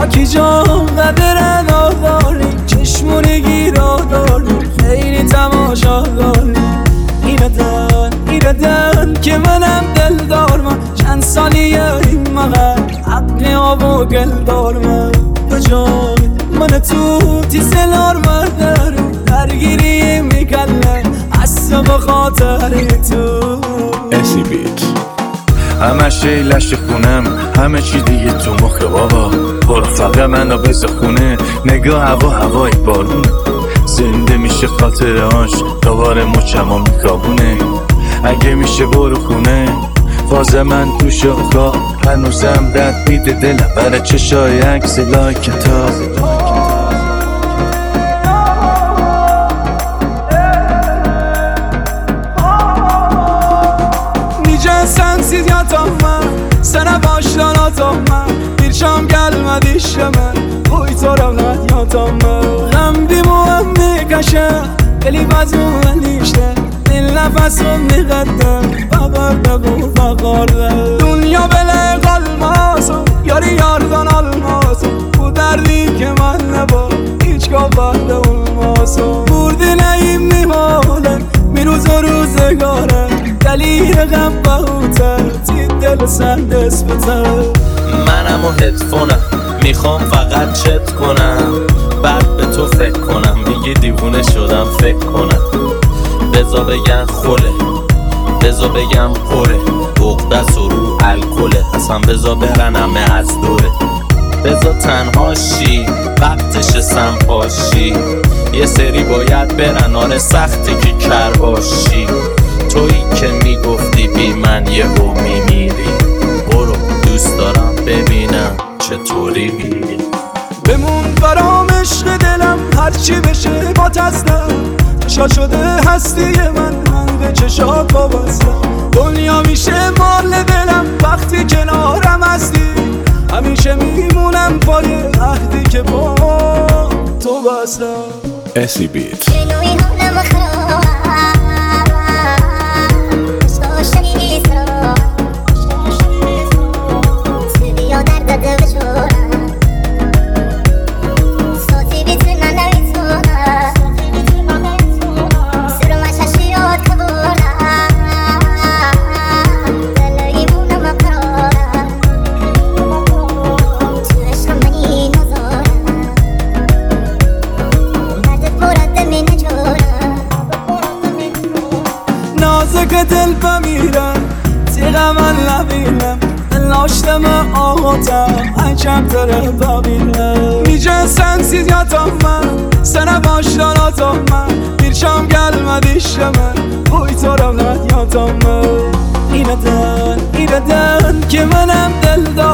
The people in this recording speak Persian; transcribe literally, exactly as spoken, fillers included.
خاکی جان قدر نداری، چشمونی گیرا داری، خیلی تماشا داری. ایردن ایردن که منم دلدار، من چند سالیه این مقر حقی آب و گل دار. من بجای من تو تیزلار مردر درگیری میکلم اصلا به خاطر تو. اسی بیت همش لشت خونم، همه چی دیگه تو مخه بابا. برو فقط منو بز خونه، نگاه هوا هوای بارونه. زنده میشه خاطرهاش دوباره مچم و میکابونه. اگه میشه برو خونه، فاز من تو شاخا هنوزم درد میده دلم برای چشای عکس لایکتا. Sensiz yatamam, sana baştan atamam. Bir şam gelmedi işleme, uy tarafdan yatamam. Hem bir muammi kaşe, eli bazım işte. Dil nefesim niqaddem, faqarda bu faqarda. Dünya belə qalmasın, yarı yardan almasın. Bu derdi ki mənlə var, hiç kafanda olmasın. Vur diləyim nihalem, bir روز و روزگارم. دلیل غم بهوتر تی دل سر دست بتر. منم و هدفونم میخوام فقط چت کنم، بعد به تو فکر کنم. میگی دیوونه شدم فکر کنم. بزا بگن خوله، بزا بگم پره، عقدس و رو الکله. اصلا بزا برن همه از دوره. بزا تنها شی وقتش سنپاشی. یه سری باید برن، آره سخته که کر باشی. تویی که میگفتی بی من یه رو میمیری. برو دوست دارم ببینم چطوری میری. بمون برام عشق دلم، هرچی بشه با تزدم. تشا شده هستی من، من به چشات وابستم. دنیا میشه مال دلم وقتی کنارم هستی. همیشه میمونم پای عهدی که با تو بستم. اسی بیت نازک دل بمیرم، تیغ من نبینم. دلاشتم آغاتم عجب داره ببینم. میجه sensiz yatamam, sana baştan atamam. Bir şam gelmedi işleme, uy tarafdan yatamam. İnadın, inadın ki benim dildar.